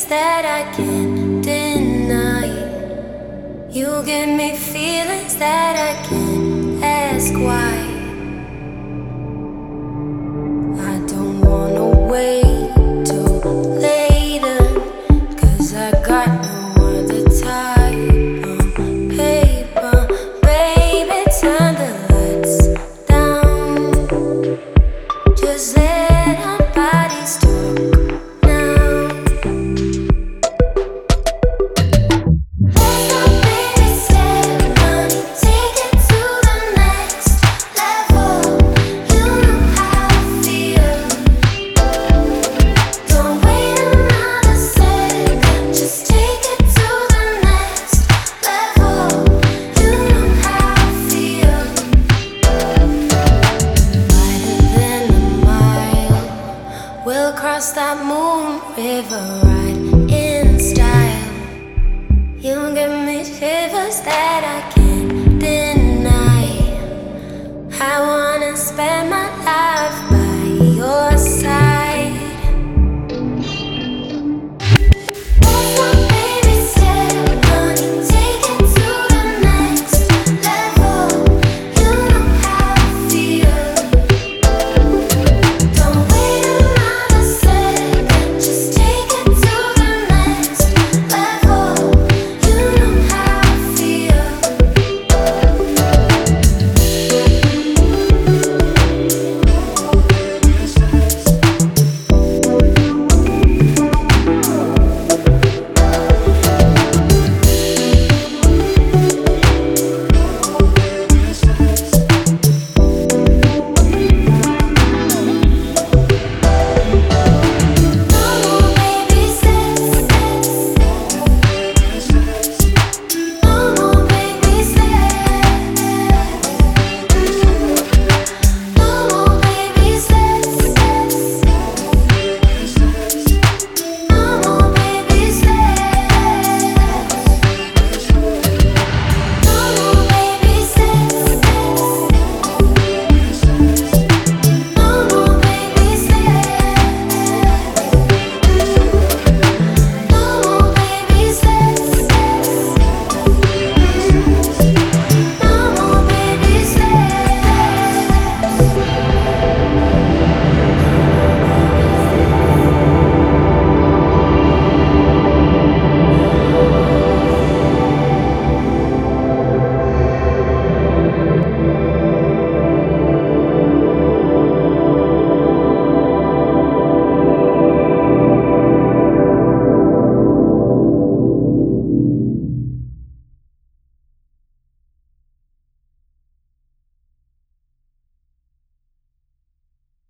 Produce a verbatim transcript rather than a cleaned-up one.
feelings that I can't deny. You give me feelings that I can't ask why. I don't wanna wait till later, 'cause I got no other type on paper. Baby, turn the lights down. Just let our bodies talk now. Let's not babysit, run, take it to the next level. You know how I feel. Don't wait another second, just take it to the next level. You know how I feel. Wider than a mile, we'll cross that moon river.